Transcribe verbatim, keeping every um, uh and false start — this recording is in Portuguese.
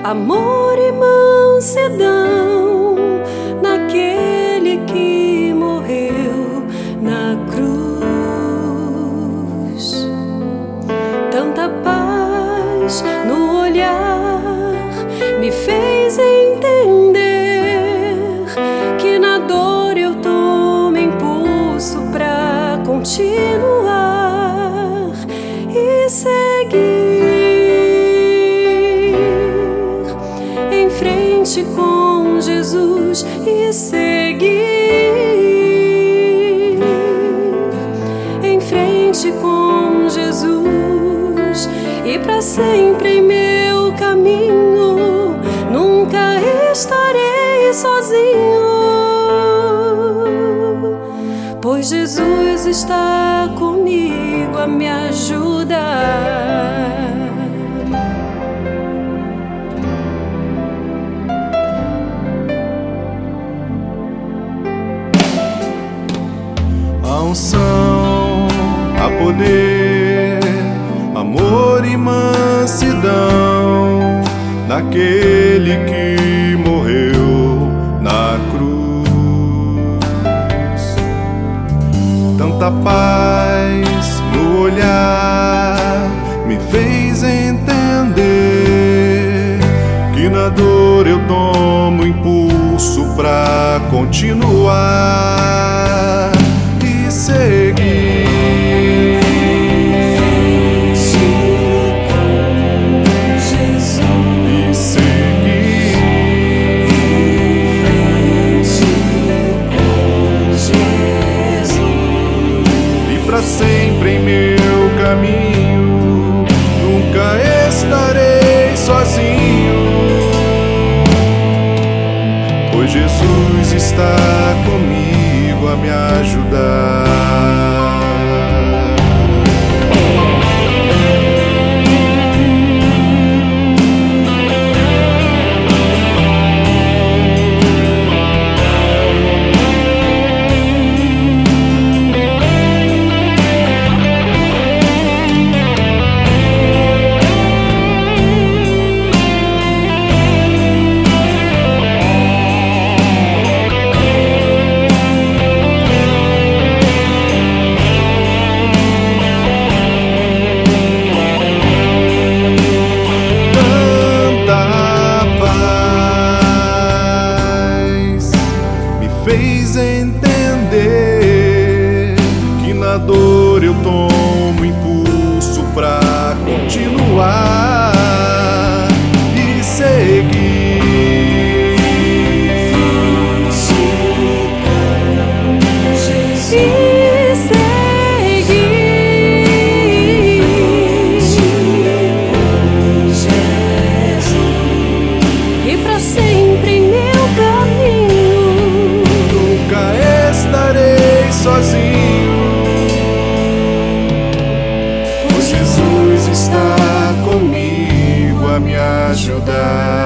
amor e mansidão naquele que morreu na cruz. Tanta paz no olhar me fez entender que na dor eu tomo impulso pra continuar e seguir em frente com Jesus e seguir em frente com Jesus e pra sempre em meu caminho nunca estarei sozinho, pois Jesus está comigo a me ajudar. A unção, a poder, amor e mansidão naquele que morreu na cruz. Tanta paz no olhar me fez entender que na dor eu tomo impulso pra continuar e seguir sempre em meu caminho, nunca estarei sozinho, pois Jesus está comigo a me ajudar. Fez entender que na dor eu tomo impulso pra continuar e seguir e seguir e pra sempre em meu caminho sozinho, pois Jesus está comigo a me ajudar.